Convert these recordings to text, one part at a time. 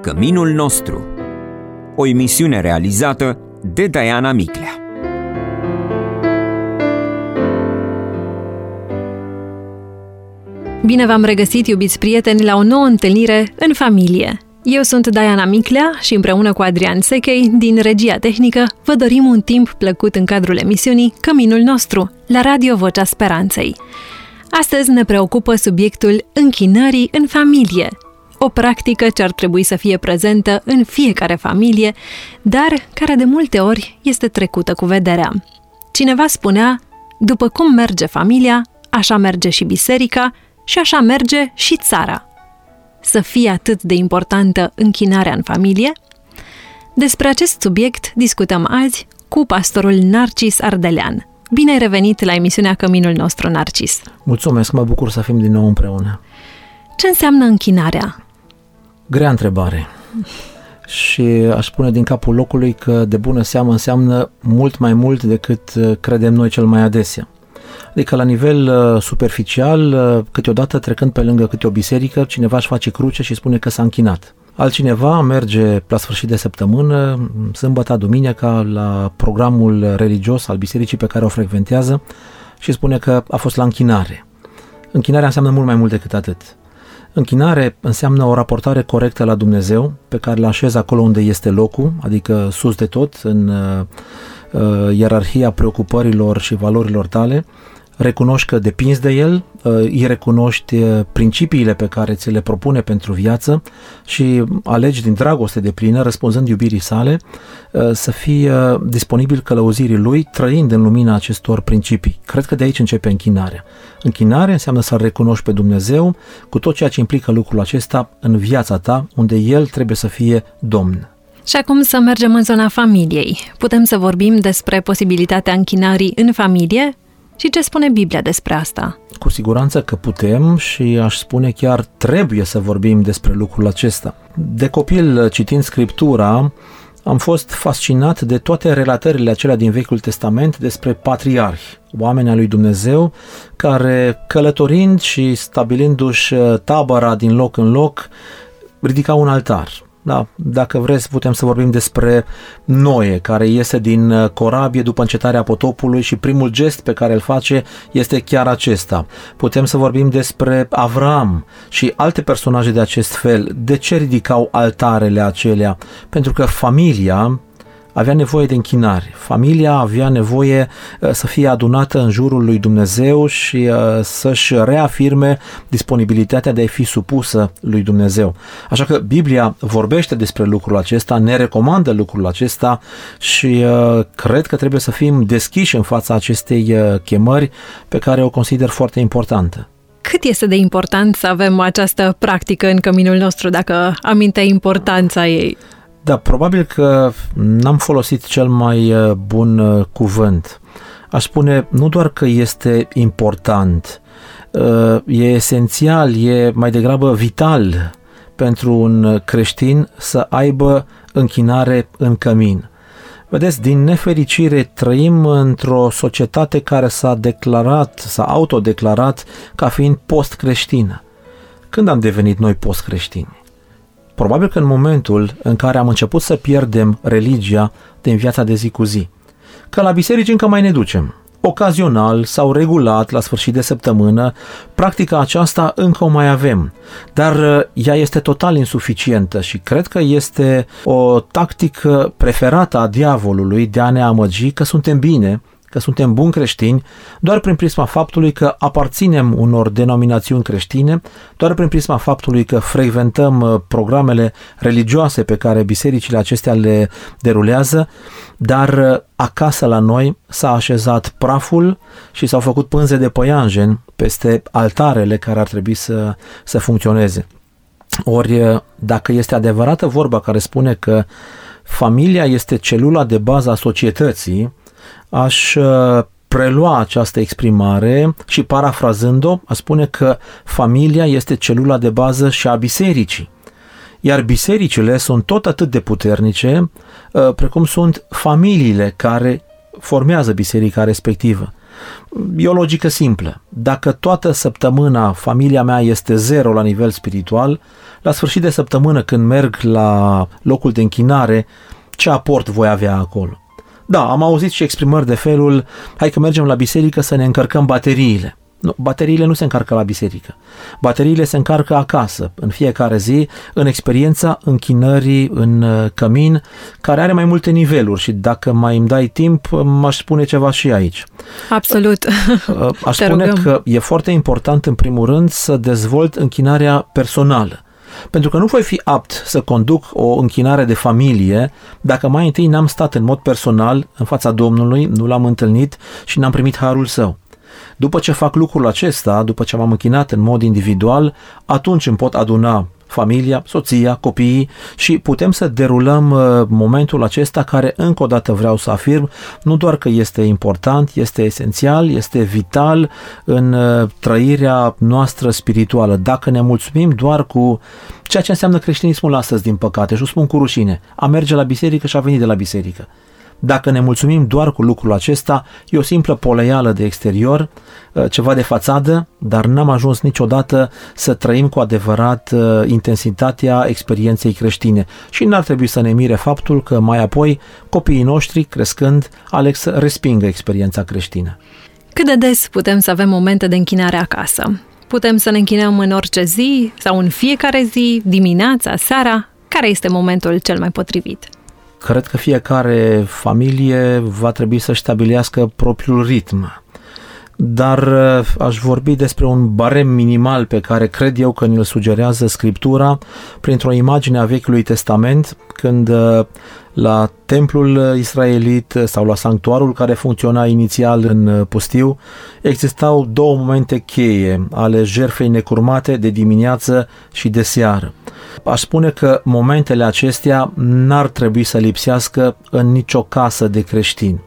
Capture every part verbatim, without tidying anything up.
Căminul nostru. O emisiune realizată de Diana Miclea. Bine v-am regăsit, iubiți prieteni, la o nouă întâlnire în familie. Eu sunt Diana Miclea și împreună cu Adrian Sechei, din regia tehnică, vă dorim un timp plăcut în cadrul emisiunii Căminul nostru, la Radio Vocea Speranței. Astăzi ne preocupă subiectul închinării în familie, o practică ce ar trebui să fie prezentă în fiecare familie, dar care de multe ori este trecută cu vederea. Cineva spunea, după cum merge familia, așa merge și biserica și așa merge și țara. Să fie atât de importantă închinarea în familie? Despre acest subiect discutăm azi cu pastorul Narcis Ardelean. Bine ai revenit la emisiunea Căminul nostru, Narcis! Mulțumesc, mă bucur să fim din nou împreună. Ce înseamnă închinarea? Grea întrebare. Și aș spune din capul locului că de bună seamă înseamnă mult mai mult decât credem noi cel mai adesea. Adică la nivel uh, superficial, uh, câteodată trecând pe lângă câte o biserică, cineva își face cruce și spune că s-a închinat. Altcineva merge la sfârșit de săptămână, sâmbătă, duminica, la programul religios al bisericii pe care o frecventează și spune că a fost la închinare. Închinarea înseamnă mult mai mult decât atât. Închinare înseamnă o raportare corectă la Dumnezeu, pe care îl așezi acolo unde este locul, adică sus de tot, în uh, uh, ierarhia preocupărilor și valorilor tale. Recunoști că depinzi de El, îi recunoști principiile pe care ți le propune pentru viață și alegi din dragoste deplină, răspunzând iubirii sale, să fii disponibil călăuzirii Lui, trăind în lumina acestor principii. Cred că de aici începe închinarea. Închinare înseamnă să-L recunoști pe Dumnezeu cu tot ceea ce implică lucrul acesta în viața ta, unde El trebuie să fie Domn. Și acum să mergem în zona familiei. Putem să vorbim despre posibilitatea închinării în familie? Și ce spune Biblia despre asta? Cu siguranță că putem și aș spune chiar trebuie să vorbim despre lucrul acesta. De copil, citind Scriptura, am fost fascinat de toate relatările acelea din Vechiul Testament despre patriarhi, oameni ai lui Dumnezeu, care călătorind și stabilindu-și tabăra din loc în loc, ridicau un altar. Da, dacă vreți, putem să vorbim despre Noe, care iese din corabie după încetarea potopului și primul gest pe care îl face este chiar acesta. Putem să vorbim despre Avram și alte personaje de acest fel. De ce ridicau altarele acelea? Pentru că familia avea nevoie de închinare. Familia avea nevoie uh, să fie adunată în jurul lui Dumnezeu și uh, să-și reafirme disponibilitatea de a fi supusă lui Dumnezeu. Așa că Biblia vorbește despre lucrul acesta, ne recomandă lucrul acesta și uh, cred că trebuie să fim deschiși în fața acestei uh, chemări pe care o consider foarte importantă. Cât este de important să avem această practică în căminul nostru, dacă aminteai importanța ei? Da, probabil că n-am folosit cel mai bun cuvânt. Aș spune nu doar că este important, e esențial, e mai degrabă vital pentru un creștin să aibă închinare în cămin. Vedeți, din nefericire trăim într-o societate care s-a declarat, s-a autodeclarat ca fiind post-creștină. Când am devenit noi post-creștini? Probabil că în momentul în care am început să pierdem religia din viața de zi cu zi. Că la biserici încă mai ne ducem. Ocazional sau regulat, la sfârșit de săptămână, practica aceasta încă o mai avem. Dar ea este total insuficientă și cred că este o tactică preferată a diavolului de a ne amăgi că suntem bine, că suntem buni creștini, doar prin prisma faptului că aparținem unor denominațiuni creștine, doar prin prisma faptului că frecventăm programele religioase pe care bisericile acestea le derulează, dar acasă la noi s-a așezat praful și s-au făcut pânze de păianjen peste altarele care ar trebui să, să funcționeze. Ori, dacă este adevărată vorba care spune că familia este celula de bază a societății, aș prelua această exprimare și parafrazând-o, aș spune că familia este celula de bază și a bisericii. Iar bisericile sunt tot atât de puternice precum sunt familiile care formează biserica respectivă. E o logică simplă. Dacă toată săptămâna familia mea este zero la nivel spiritual, la sfârșit de săptămână când merg la locul de închinare, ce aport voi avea acolo? Da, am auzit și exprimări de felul, hai că mergem la biserică să ne încărcăm bateriile. Nu, bateriile nu se încarcă la biserică. Bateriile se încarcă acasă, în fiecare zi, în experiența închinării în cămin, care are mai multe niveluri și dacă mai îmi dai timp, m-aș spune ceva și aici. Absolut. Aș spune că e foarte important, în primul rând, să dezvolt închinarea personală. Pentru că nu voi fi apt să conduc o închinare de familie dacă mai întâi n-am stat în mod personal în fața Domnului, nu l-am întâlnit și n-am primit harul Său. După ce fac lucrul acesta, după ce m-am închinat în mod individual, atunci îmi pot aduna familia, soția, copiii și putem să derulăm momentul acesta care, încă o dată vreau să afirm, nu doar că este important, este esențial, este vital în trăirea noastră spirituală. Dacă ne mulțumim doar cu ceea ce înseamnă creștinismul astăzi, din păcate, și o spun cu rușine, a merge la biserică și a venit de la biserică. Dacă ne mulțumim doar cu lucrul acesta, e o simplă poleială de exterior, ceva de fațadă, dar n-am ajuns niciodată să trăim cu adevărat intensitatea experienței creștine. Și n-ar trebui să ne mire faptul că mai apoi copiii noștri, crescând, aleg să respingă experiența creștină. Cât de des putem să avem momente de închinare acasă? Putem să ne închinăm în orice zi sau în fiecare zi, dimineața, seara? Care este momentul cel mai potrivit? Cred că fiecare familie va trebui să stabilească propriul ritm. Dar aș vorbi despre un barem minimal pe care cred eu că ne-l sugerează Scriptura printr-o imagine a Vechiului Testament, când la templul israelit sau la sanctuarul care funcționa inițial în pustiu, existau două momente cheie ale jertfei necurmate de dimineață și de seară. Aș spune că momentele acestea n-ar trebui să lipsească în nicio casă de creștini.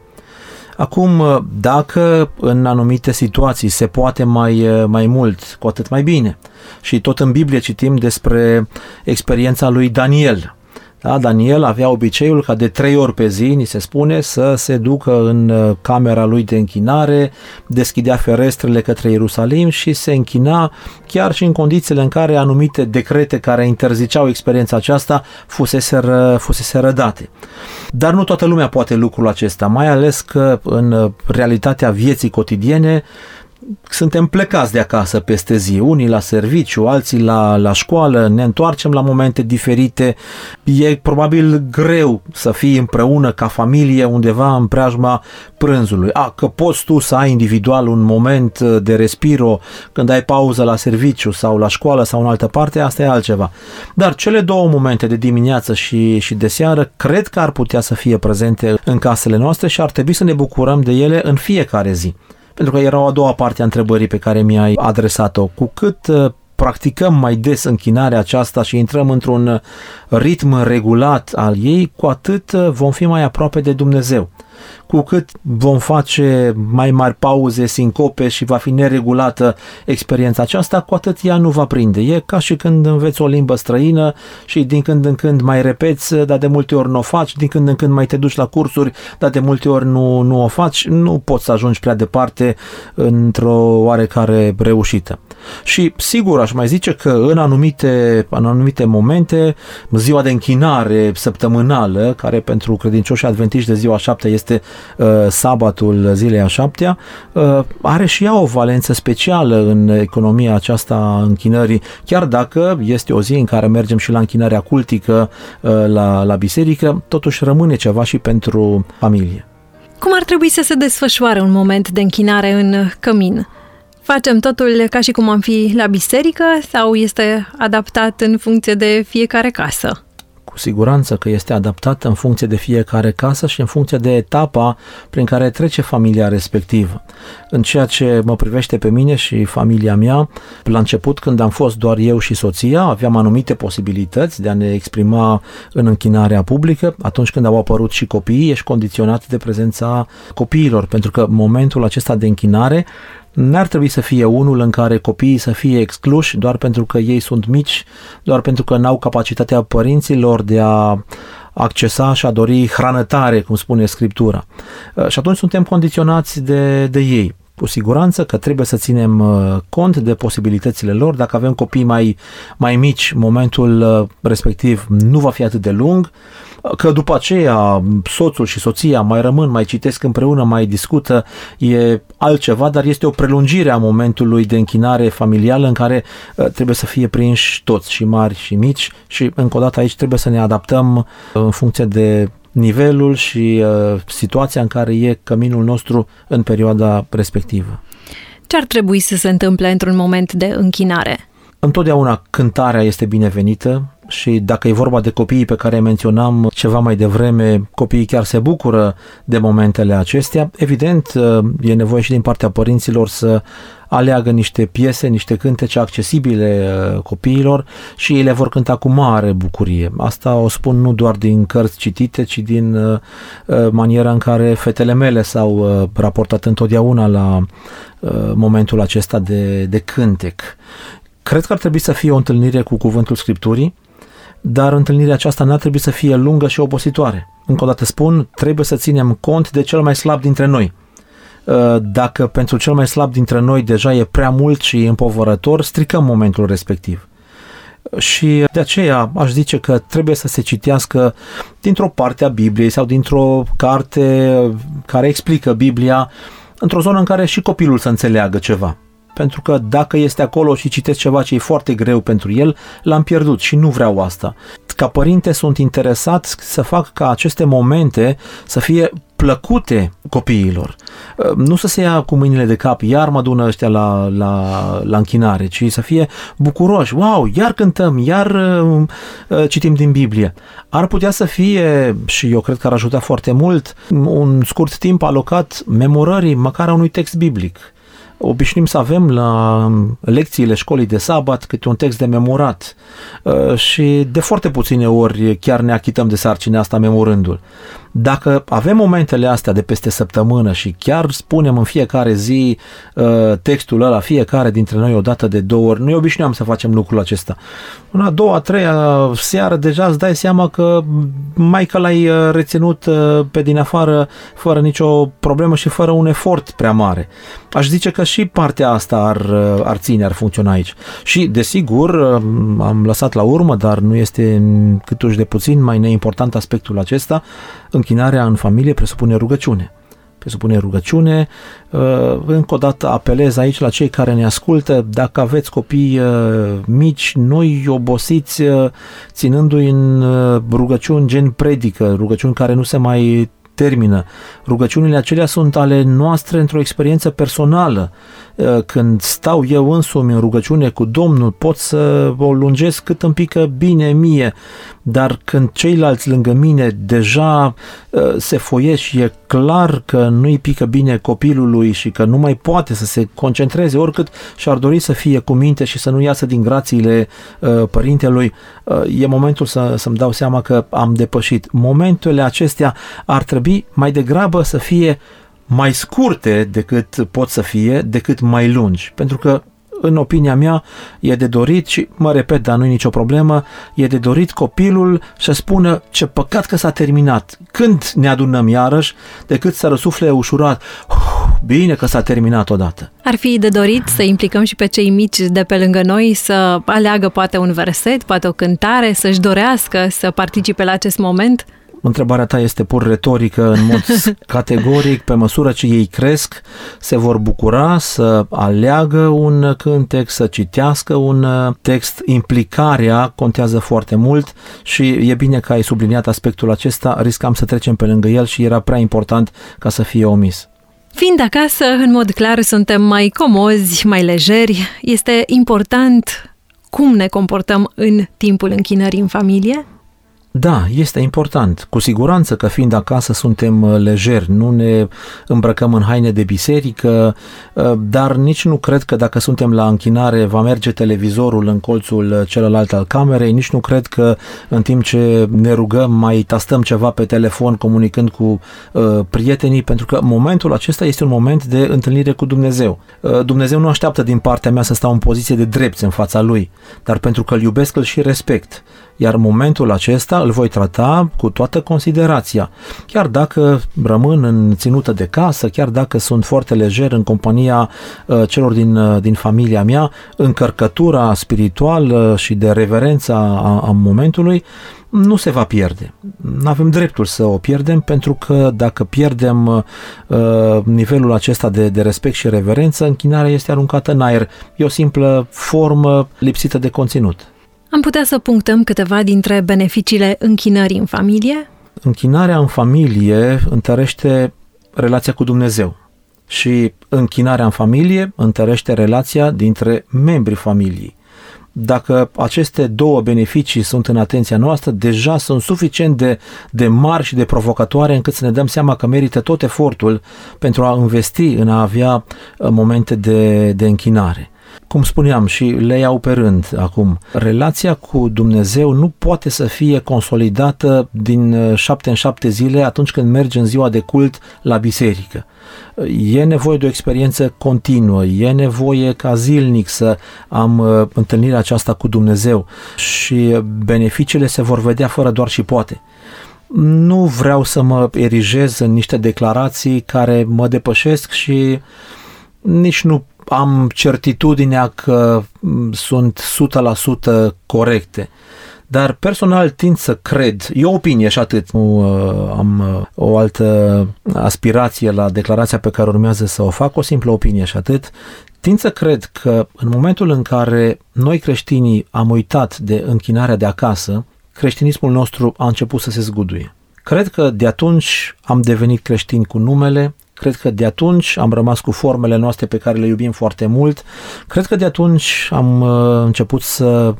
Acum, dacă în anumite situații se poate mai, mai mult, cu atât mai bine. Și tot în Biblie citim despre experiența lui Daniel. Da, Daniel avea obiceiul ca de trei ori pe zi, ni se spune, să se ducă în camera lui de închinare, deschidea ferestrele către Ierusalim și se închina chiar și în condițiile în care anumite decrete care interziceau experiența aceasta fuseseră, fuseseră date. Dar nu toată lumea poate lucrul acesta, mai ales că în realitatea vieții cotidiene suntem plecați de acasă peste zi, unii la serviciu, alții la, la școală, ne întoarcem la momente diferite. E probabil greu să fii împreună ca familie undeva în preajma prânzului. A, că poți tu să ai individual un moment de respiro când ai pauză la serviciu sau la școală sau în altă parte, asta e altceva. Dar cele două momente de dimineață și, și de seară cred că ar putea să fie prezente în casele noastre și ar trebui să ne bucurăm de ele în fiecare zi. Pentru că era o a doua parte a întrebării pe care mi-ai adresat-o. Cu cât practicăm mai des închinarea aceasta și intrăm într-un ritm regulat al ei, cu atât vom fi mai aproape de Dumnezeu. Cu cât vom face mai mari pauze, sincope și va fi neregulată experiența aceasta, cu atât ea nu va prinde. E ca și când înveți o limbă străină și din când în când mai repeți, dar de multe ori nu o faci, din când în când mai te duci la cursuri, dar de multe ori nu, nu o faci, nu poți să ajungi prea departe într-o oarecare reușită. Și sigur, aș mai zice că în anumite, în anumite momente, ziua de închinare săptămânală, care pentru credincioșii adventiști de ziua șaptea este uh, sabatul zilei a șaptea, uh, are și ea o valență specială în economia aceasta a închinării, chiar dacă este o zi în care mergem și la închinarea cultică uh, la, la biserică, totuși rămâne ceva și pentru familie. Cum ar trebui să se desfășoare un moment de închinare în cămin? Facem totul ca și cum am fi la biserică sau este adaptat în funcție de fiecare casă? Cu siguranță că este adaptat în funcție de fiecare casă și în funcție de etapa prin care trece familia respectivă. În ceea ce mă privește pe mine și familia mea, la început, când am fost doar eu și soția, aveam anumite posibilități de a ne exprima în închinarea publică. Atunci când au apărut și copiii, ești condiționat de prezența copiilor, pentru că momentul acesta de închinare n-ar trebui să fie unul în care copiii să fie excluși doar pentru că ei sunt mici, doar pentru că n-au capacitatea părinților de a accesa și a dori hrană tare, cum spune Scriptura. Și atunci suntem condiționați de, de ei. Cu siguranță că trebuie să ținem cont de posibilitățile lor. Dacă avem copii mai, mai mici, momentul respectiv nu va fi atât de lung, că după aceea soțul și soția mai rămân, mai citesc împreună, mai discută, e altceva, dar este o prelungire a momentului de închinare familială în care trebuie să fie prinși toți, și mari și mici, și încă o dată aici trebuie să ne adaptăm în funcție de nivelul și uh, situația în care e căminul nostru în perioada respectivă. Ce ar trebui să se întâmple într-un moment de închinare? Întotdeauna cântarea este binevenită și dacă e vorba de copiii pe care menționam ceva mai devreme, copiii chiar se bucură de momentele acestea. Evident, e nevoie și din partea părinților să aleagă niște piese, niște cântece accesibile copiilor și ei le vor cânta cu mare bucurie. Asta o spun nu doar din cărți citite, ci din maniera în care fetele mele s-au raportat întotdeauna la momentul acesta de, de cântec. Cred că ar trebui să fie o întâlnire cu cuvântul Scripturii, dar întâlnirea aceasta n-ar trebui să fie lungă și obositoare. Încă o dată spun, trebuie să ținem cont de cel mai slab dintre noi. Dacă pentru cel mai slab dintre noi deja e prea mult și împovărător, stricăm momentul respectiv. Și de aceea aș zice că trebuie să se citească dintr-o parte a Bibliei sau dintr-o carte care explică Biblia, într-o zonă în care și copilul să înțeleagă ceva. Pentru că dacă este acolo și citesc ceva ce e foarte greu pentru el, l-am pierdut și nu vreau asta. Ca părinte sunt interesat să fac ca aceste momente să fie plăcute copiilor. Nu să se ia cu mâinile de cap, iar mă adună ăștia la, la, la închinare, ci să fie bucuroși. Wow, iar cântăm, iar uh, citim din Biblie. Ar putea să fie, și eu cred că ar ajuta foarte mult, un scurt timp alocat memorării măcar a unui text biblic. Obișnuim să avem la lecțiile școlii de sabat câte un text de memorat și de foarte puține ori chiar ne achităm de sarcina asta memorându-l. Dacă avem momentele astea de peste săptămână și chiar spunem în fiecare zi textul ăla, fiecare dintre noi o dată de două ori, noi obișnuiam să facem lucrul acesta. În a doua, a treia seară deja îți dai seama că mai că l-ai reținut pe din afară fără nicio problemă și fără un efort prea mare. Aș zice că și partea asta ar, ar ține, ar funcționa aici. Și, desigur, am lăsat la urmă, dar nu este câtuși de puțin mai neimportant aspectul acesta, închinarea în familie presupune rugăciune. Presupune rugăciune. Încă o dată apelez aici la cei care ne ascultă, dacă aveți copii mici, nu-i obosiți ținându-i în rugăciuni gen predică, rugăciuni care nu se mai termină. Rugăciunile acelea sunt ale noastre într-o experiență personală. Când stau eu însumi în rugăciune cu Domnul, pot să o lungesc cât îmi pică bine mie, dar când ceilalți lângă mine deja se foiesc și e clar că nu-i pică bine copilului și că nu mai poate să se concentreze, oricât și-ar dori să fie cu minte și să nu iasă din grațiile părintelui, e momentul să, să-mi dau seama că am depășit. Momentele acestea ar trebui mai degrabă să fie mai scurte decât pot să fie, decât mai lungi. Pentru că, în opinia mea, e de dorit, și mă repet, dar nu e nicio problemă, e de dorit copilul să spună ce păcat că s-a terminat. Când ne adunăm iarăși, decât să răsufle ușurat, bine că s-a terminat odată. Ar fi de dorit să implicăm și pe cei mici de pe lângă noi să aleagă poate un verset, poate o cântare, să-și dorească să participe la acest moment? Întrebarea ta este pur retorică, în mod categoric, pe măsură ce ei cresc, se vor bucura să aleagă un cântec, să citească un text. Implicarea contează foarte mult și e bine că ai subliniat aspectul acesta, riscam să trecem pe lângă el și era prea important ca să fie omis. Fiind acasă, în mod clar, suntem mai comozi, mai lejeri. Este important cum ne comportăm în timpul închinării în familie? Da, este important. Cu siguranță că fiind acasă suntem lejeri, nu ne îmbrăcăm în haine de biserică, dar nici nu cred că dacă suntem la închinare va merge televizorul în colțul celălalt al camerei, nici nu cred că în timp ce ne rugăm mai tastăm ceva pe telefon comunicând cu uh, prietenii, pentru că momentul acesta este un moment de întâlnire cu Dumnezeu. Uh, Dumnezeu nu așteaptă din partea mea să stau în poziție de drept în fața Lui, dar pentru că îl iubesc, îl și respect. Iar momentul acesta îl voi trata cu toată considerația. Chiar dacă rămân în ținută de casă, chiar dacă sunt foarte lejer în compania uh, celor din, uh, din familia mea, încărcătura spirituală și de reverența a, a momentului nu se va pierde. Nu avem dreptul să o pierdem, pentru că dacă pierdem uh, nivelul acesta de, de respect și reverență, închinarea este aruncată în aer. E o simplă formă lipsită de conținut. Am putea să punctăm câteva dintre beneficiile închinării în familie? Închinarea în familie întărește relația cu Dumnezeu și închinarea în familie întărește relația dintre membrii familiei. Dacă aceste două beneficii sunt în atenția noastră, deja sunt suficient de, de mari și de provocatoare încât să ne dăm seama că merită tot efortul pentru a investi în a avea momente de, de închinare. Cum spuneam și le iau pe rând acum, relația cu Dumnezeu nu poate să fie consolidată din șapte în șapte zile atunci când mergi în ziua de cult la biserică. E nevoie de o experiență continuă, e nevoie ca zilnic să am uh, întâlnirea aceasta cu Dumnezeu și beneficiile se vor vedea fără doar și poate. Nu vreau să mă erigez în niște declarații care mă depășesc și nici nu am certitudinea că sunt o sută la sută corecte. Dar personal tind să cred, e o opinie și atât, nu uh, am uh, o altă aspirație la declarația pe care urmează să o fac, o simplă opinie și atât, tind să cred că în momentul în care noi creștinii am uitat de închinarea de acasă, creștinismul nostru a început să se zguduie. Cred că de atunci am devenit creștini cu numele, cred că de atunci am rămas cu formele noastre pe care le iubim foarte mult, cred că de atunci am uh, început să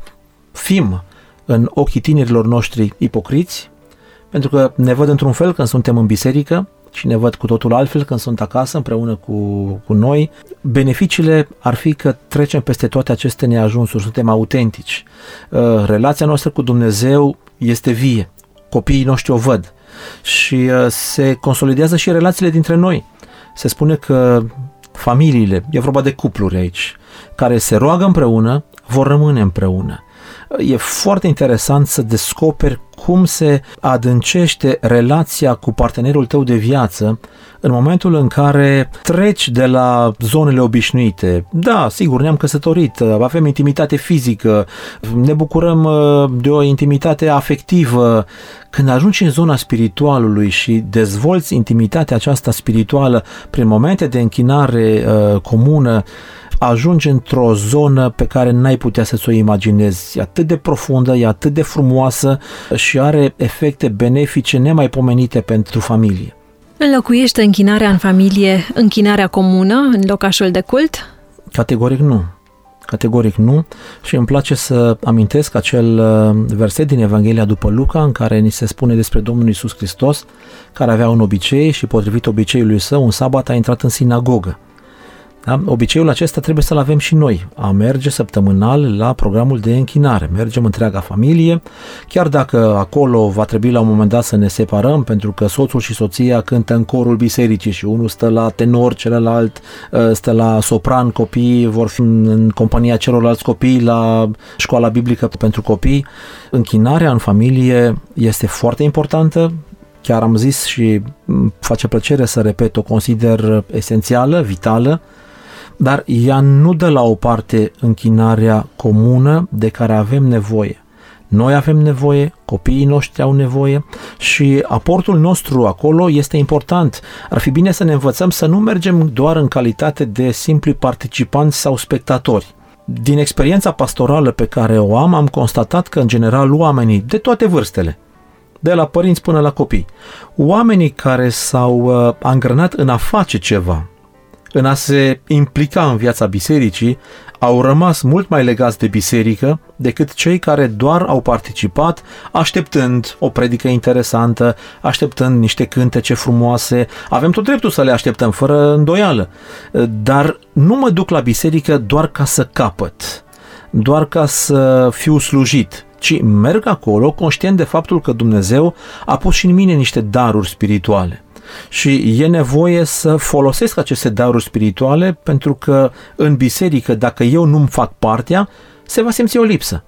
fim în ochii tinerilor noștri ipocriți, pentru că ne văd într-un fel când suntem în biserică și ne văd cu totul altfel când sunt acasă împreună cu, cu noi. Beneficiile ar fi că trecem peste toate aceste neajunsuri, suntem autentici. Relația noastră cu Dumnezeu este vie, copiii noștri o văd și se consolidează și relațiile dintre noi. Se spune că familiile, e vorba de cupluri aici, care se roagă împreună, vor rămâne împreună. E foarte interesant să descoperi cum se adâncește relația cu partenerul tău de viață în momentul în care treci de la zonele obișnuite. Da, sigur, ne-am căsătorit, avem intimitate fizică, ne bucurăm de o intimitate afectivă. Când ajungi în zona spiritualului și dezvolți intimitatea aceasta spirituală prin momente de închinare uh, comună, ajungi într-o zonă pe care n-ai putea să ți-o imaginezi. E atât de profundă, e atât de frumoasă și are efecte benefice nemaipomenite pentru familie. Înlocuiește închinarea în familie închinarea comună în locașul de cult? Categoric nu. Categoric nu și îmi place să amintesc acel verset din Evanghelia după Luca în care ni se spune despre Domnul Iisus Hristos, care avea un obicei și potrivit obiceiului său, un sabat a intrat în sinagogă. Da? Obiceiul acesta trebuie să-l avem și noi, a merge săptămânal la programul de închinare. Mergem întreaga familie, chiar dacă acolo va trebui la un moment dat să ne separăm, pentru că soțul și soția cântă în corul bisericii și unul stă la tenor, celălalt stă la sopran, copiii vor fi în compania celorlalți copii la școala biblică pentru copii. Închinarea în familie este foarte importantă. Chiar am zis și face plăcere să repet, o consider esențială, vitală, dar ea nu dă la o parte închinarea comună de care avem nevoie. Noi avem nevoie, copiii noștri au nevoie și aportul nostru acolo este important. Ar fi bine să ne învățăm să nu mergem doar în calitate de simpli participanți sau spectatori. Din experiența pastorală pe care o am, am constatat că, în general, oamenii de toate vârstele, de la părinți până la copii, oamenii care s-au uh, angrenat în a face ceva, în a se implica în viața bisericii, au rămas mult mai legați de biserică decât cei care doar au participat așteptând o predică interesantă, așteptând niște cântece frumoase. Avem tot dreptul să le așteptăm, fără îndoială, dar nu mă duc la biserică doar ca să capăt, doar ca să fiu slujit, ci merg acolo conștient de faptul că Dumnezeu a pus și în mine niște daruri spirituale. Și e nevoie să folosesc aceste daruri spirituale pentru că în biserică, dacă eu nu-mi fac partea, se va simți o lipsă.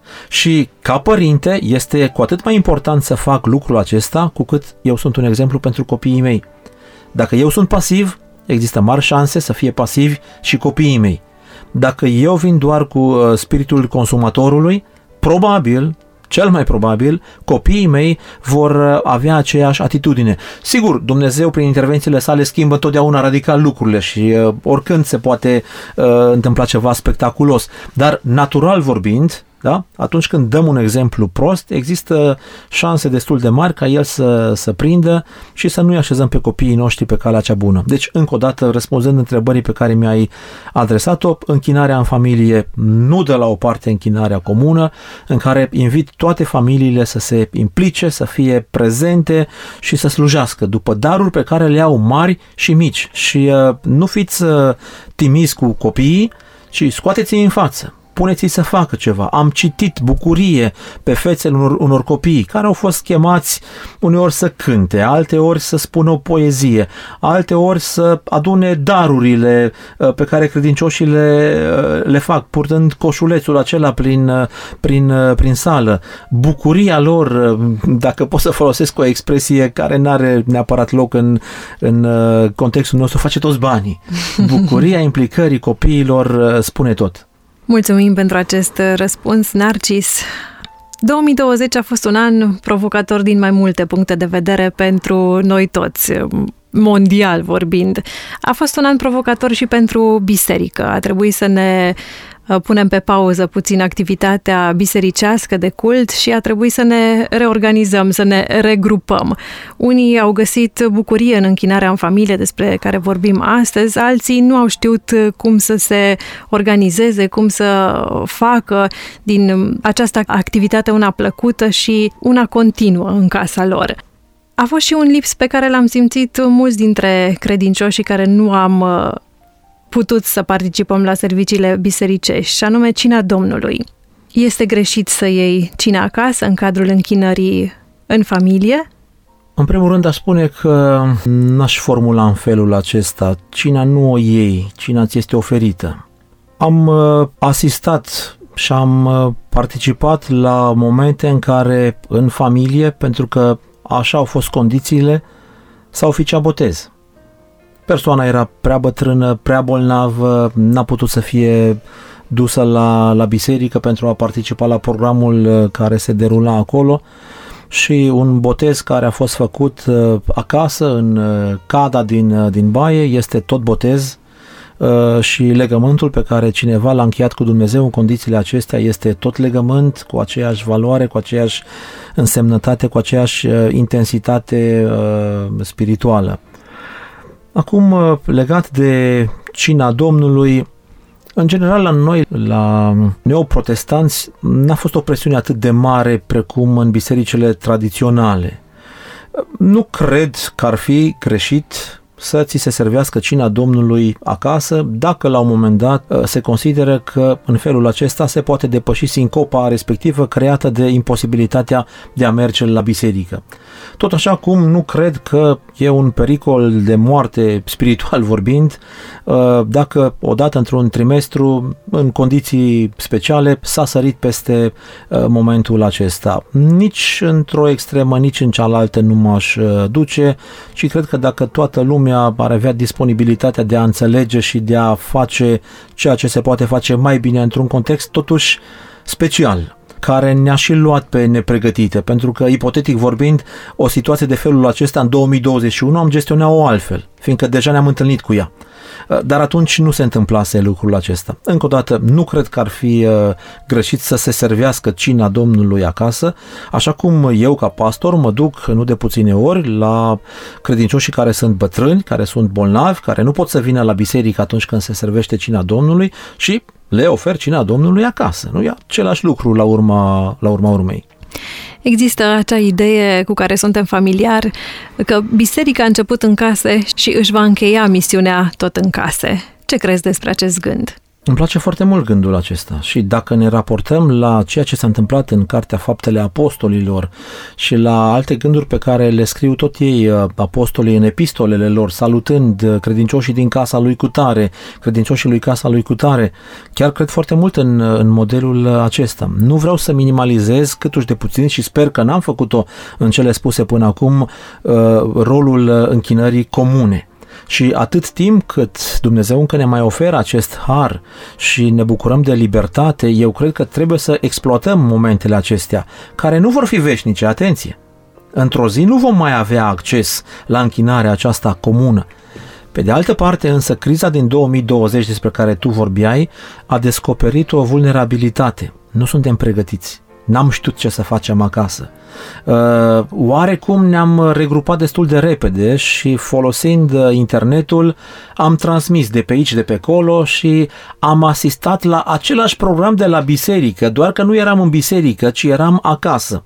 Și ca părinte este cu atât mai important să fac lucrul acesta cu cât eu sunt un exemplu pentru copiii mei. Dacă eu sunt pasiv, există mari șanse să fie pasivi și copiii mei. Dacă eu vin doar cu spiritul consumatorului, probabil, cel mai probabil, copiii mei vor avea aceeași atitudine. Sigur, Dumnezeu prin intervențiile sale schimbă totdeauna radical lucrurile și uh, oricând se poate uh, întâmpla ceva spectaculos, dar natural vorbind, da? Atunci când dăm un exemplu prost, există șanse destul de mari ca el să, să prindă și să nu-i așezăm pe copiii noștri pe calea cea bună. Deci, încă o dată, răspunzând întrebării pe care mi-ai adresat-o, închinarea în familie nu dă la o parte închinarea comună, în care invit toate familiile să se implice, să fie prezente și să slujească după daruri pe care le au mari și mici. Și uh, nu fiți uh, timizi cu copiii, ci scoateți-i în față. Puneți-i să facă ceva. Am citit bucurie pe fețele unor, unor copii care au fost chemați uneori să cânte, alteori să spună o poezie, alteori să adune darurile pe care credincioșii le, le fac, purtând coșulețul acela prin, prin, prin sală. Bucuria lor, dacă pot să folosesc o expresie care nu are neapărat loc în, în contextul nostru, face toți banii. Bucuria implicării copiilor spune tot. Mulțumim pentru acest răspuns, Narcis. două mii douăzeci a fost un an provocator din mai multe puncte de vedere pentru noi toți, mondial vorbind. A fost un an provocator și pentru biserică. A trebuit să ne punem pe pauză puțin activitatea bisericească de cult și a trebuit să ne reorganizăm, să ne regrupăm. Unii au găsit bucurie în închinarea în familie, despre care vorbim astăzi, alții nu au știut cum să se organizeze, cum să facă din această activitate una plăcută și una continuă în casa lor. A fost și un lips pe care l-am simțit mulți dintre credincioșii care nu am putut să participăm la serviciile bisericești, și anume cina Domnului. Este greșit să iei cina acasă în cadrul închinării în familie? În primul rând aș spune că n-aș formula în felul acesta. Cina nu o iei, cina ți este oferită. Am asistat și am participat la momente în care în familie, pentru că așa au fost condițiile, s-a oficiat botez. Persoana era prea bătrână, prea bolnavă, n-a putut să fie dusă la, la biserică pentru a participa la programul care se derula acolo și un botez care a fost făcut acasă, în cada din, din baie, este tot botez și legământul pe care cineva l-a încheiat cu Dumnezeu în condițiile acestea este tot legământ, cu aceeași valoare, cu aceeași însemnătate, cu aceeași intensitate spirituală. Acum, legat de cina Domnului, în general la noi, la neoprotestanți, n-a fost o presiune atât de mare precum în bisericile tradiționale. Nu cred că ar fi greșit să ți se servească cina Domnului acasă, dacă la un moment dat se consideră că în felul acesta se poate depăși sincopa respectivă creată de imposibilitatea de a merge la biserică. Tot așa cum nu cred că e un pericol de moarte spiritual vorbind dacă odată într-un trimestru, în condiții speciale, s-a sărit peste momentul acesta. Nici într-o extremă, nici în cealaltă nu m-aș duce, ci cred că dacă toată lumea ar avea disponibilitatea de a înțelege și de a face ceea ce se poate face mai bine într-un context totuși special, care ne-a și luat pe nepregătite, pentru că, ipotetic vorbind, o situație de felul acesta în două mii douăzeci și unu am gestionat-o altfel, fiindcă deja ne-am întâlnit cu ea. Dar atunci nu se întâmplase lucrul acesta. Încă o dată, nu cred că ar fi uh, greșit să se servească cina Domnului acasă, așa cum eu ca pastor mă duc nu de puține ori la credincioșii care sunt bătrâni, care sunt bolnavi, care nu pot să vină la biserică atunci când se servește cina Domnului și le ofer cina Domnului acasă. Nu e același lucru la urma, la urma urmei. Există acea idee cu care suntem familiari că biserica a început în case și își va încheia misiunea tot în case. Ce crezi despre acest gând? Îmi place foarte mult gândul acesta și dacă ne raportăm la ceea ce s-a întâmplat în Cartea Faptele Apostolilor și la alte gânduri pe care le scriu tot ei, apostolii, în epistolele lor, salutând credincioșii din casa lui cutare, credincioșii lui casa lui cutare, chiar cred foarte mult în, în modelul acesta. Nu vreau să minimalizez câtuși de puțin și sper că n-am făcut-o în cele spuse până acum, rolul închinării comune. Și atât timp cât Dumnezeu încă ne mai oferă acest har și ne bucurăm de libertate, eu cred că trebuie să exploatăm momentele acestea, care nu vor fi veșnice, atenție! Într-o zi nu vom mai avea acces la închinarea aceasta comună. Pe de altă parte, însă, criza din două mii douăzeci despre care tu vorbeai a descoperit o vulnerabilitate. Nu suntem pregătiți. N-am știut ce să facem acasă. Uh, oarecum ne-am regrupat destul de repede și folosind internetul am transmis de pe aici, de pe acolo și am asistat la același program de la biserică, doar că nu eram în biserică, ci eram acasă.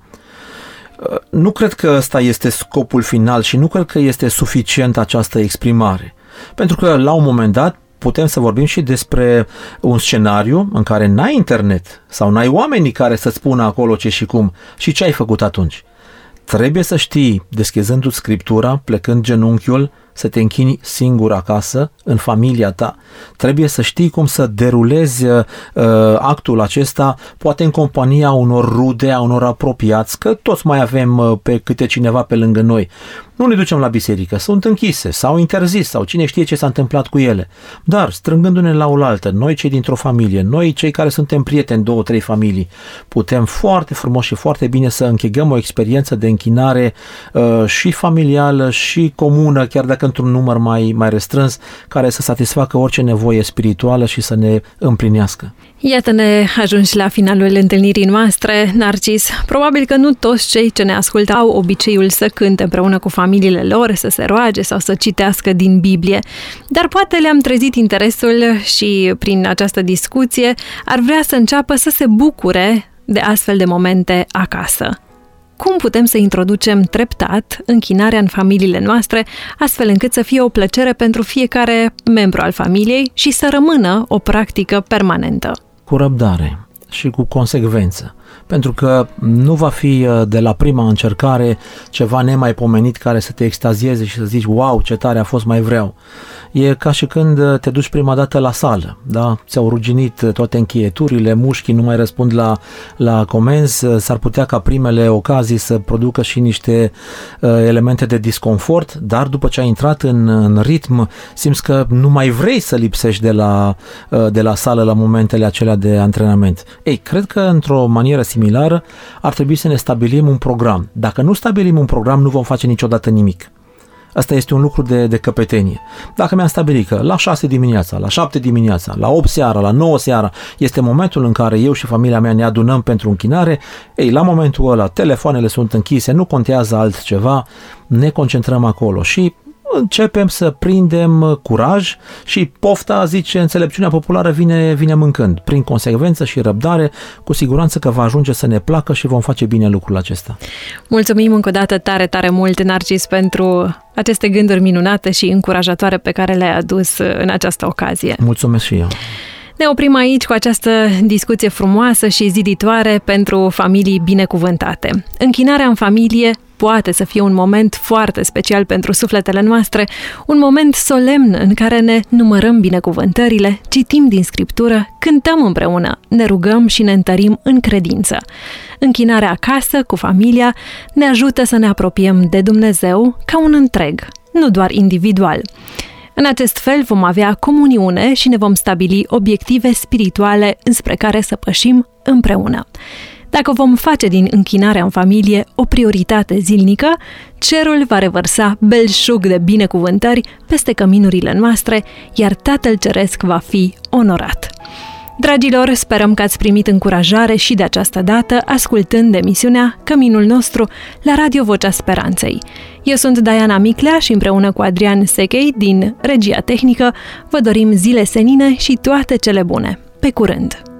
Uh, nu cred că ăsta este scopul final și nu cred că este suficient această exprimare. Pentru că la un moment dat putem să vorbim și despre un scenariu în care n-ai internet sau n-ai oamenii care să-ți spună acolo ce și cum și ce ai făcut atunci. Trebuie să știi, deschizându-ți Scriptura, plecând genunchiul, să te închini singur acasă, în familia ta. Trebuie să știi cum să derulezi uh, actul acesta, poate în compania unor rude, a unor apropiați, că toți mai avem uh, pe câte cineva pe lângă noi. Nu ne ducem la biserică, sunt închise, sau interzis, sau cine știe ce s-a întâmplat cu ele. Dar, strângându-ne la oaltă, noi cei dintr-o familie, noi cei care suntem prieteni, două, trei familii, putem foarte frumos și foarte bine să închegăm o experiență de închinare uh, și familială și comună, chiar dacă într-un număr mai, mai restrâns, care să satisfacă orice nevoie spirituală și să ne împlinească. Iată-ne ajungi la finalul întâlnirii noastre, Narcis. Probabil că nu toți cei ce ne ascultă au obiceiul să cânte împreună cu familiile lor, să se roage sau să citească din Biblie, dar poate le-am trezit interesul și prin această discuție ar vrea să înceapă să se bucure de astfel de momente acasă. Cum putem să introducem treptat închinarea în familiile noastre, astfel încât să fie o plăcere pentru fiecare membru al familiei și să rămână o practică permanentă? Cu răbdare și cu consecvență, pentru că nu va fi de la prima încercare ceva nemaipomenit care să te extazieze și să zici, wow, ce tare a fost, mai vreau. E ca și când te duci prima dată la sală, da? Ți-au ruginit toate încheieturile, mușchii nu mai răspund la, la comenzi, s-ar putea ca primele ocazii să producă și niște uh, elemente de disconfort, dar după ce ai intrat în, în ritm, simți că nu mai vrei să lipsești de la, uh, de la sală la momentele acelea de antrenament. Ei, cred că într-o manieră similară ar trebui să ne stabilim un program. Dacă nu stabilim un program, nu vom face niciodată nimic. Asta este un lucru de, de căpetenie. Dacă mi-am stabilit că la șase dimineața, la șapte dimineața, la opt seara, la nouă seara este momentul în care eu și familia mea ne adunăm pentru închinare, ei, la momentul ăla telefoanele sunt închise, nu contează altceva, ne concentrăm acolo și începem să prindem curaj și pofta, zice, înțelepciunea populară vine, vine mâncând. Prin consecvență și răbdare, cu siguranță că va ajunge să ne placă și vom face bine lucrul acesta. Mulțumim încă o dată tare, tare mult, Narcis, pentru aceste gânduri minunate și încurajatoare pe care le-ai adus în această ocazie. Mulțumesc și eu. Ne oprim aici cu această discuție frumoasă și ziditoare pentru familii binecuvântate. Închinarea în familie poate să fie un moment foarte special pentru sufletele noastre, un moment solemn în care ne numărăm binecuvântările, citim din Scriptură, cântăm împreună, ne rugăm și ne întărim în credință. Închinarea acasă, cu familia, ne ajută să ne apropiem de Dumnezeu ca un întreg, nu doar individual. În acest fel vom avea comuniune și ne vom stabili obiective spirituale înspre care să pășim împreună. Dacă vom face din închinarea în familie o prioritate zilnică, cerul va revărsa belșug de binecuvântări peste căminurile noastre, iar Tatăl Ceresc va fi onorat. Dragilor, sperăm că ați primit încurajare și de această dată, ascultând emisiunea Căminul nostru la Radio Vocea Speranței. Eu sunt Diana Miclea și împreună cu Adrian Sechei din Regia Tehnică vă dorim zile senine și toate cele bune. Pe curând!